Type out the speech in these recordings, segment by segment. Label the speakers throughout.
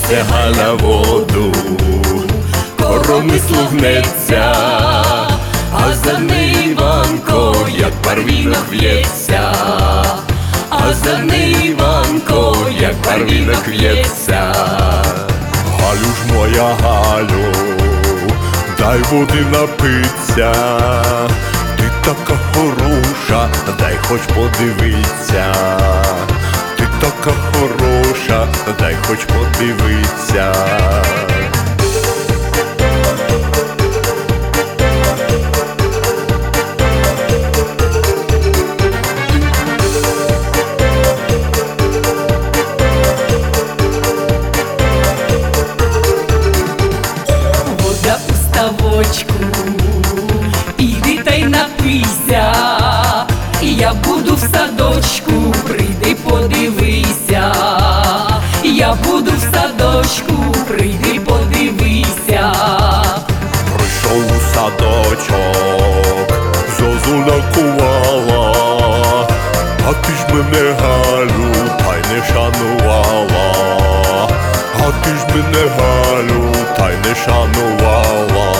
Speaker 1: несе Галя воду, коромислу гнеться, а за нею Іванко, як барвінок в'ється, а за нею Іванко, як барвінок в'ється. Галю ж моя Галю, дай води напиться, ти така хороша, дай хоч подивиться, ти така хороша, дай хоч подивиться.
Speaker 2: Іди та й напийся, я буду в садочку, прийди подивися, я буду в садочку, прийди подивися.
Speaker 1: Прийшов у садочок, зозуля кувала, а ти ж мене, Галю, та й не шанувала, а ти ж мене, Галю, та й не шанувала.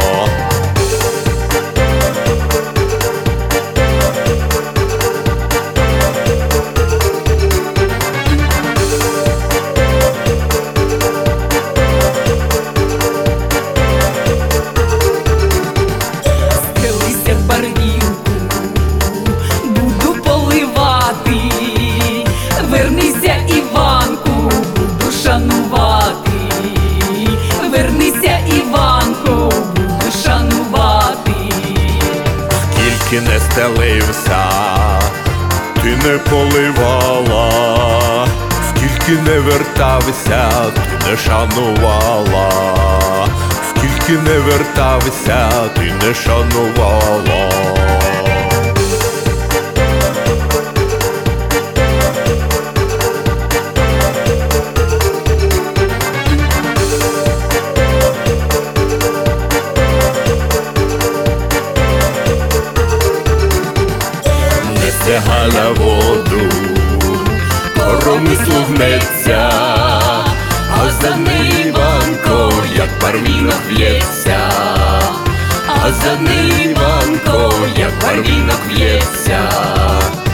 Speaker 2: Стелися в барвінку, буду поливати, вернися, Іванку, буду шанувати, вернися, Іванку, буду шанувати.
Speaker 1: Скільки не стелився, ти не поливала, скільки не вертався, ти не шанувала, скільки не вертався, ти не шанувала. Несе Галя воду, коромислу гнеться, а за нею Іванко, як барвінок в'ється, а за нею Іванко, як барвінок в'ється.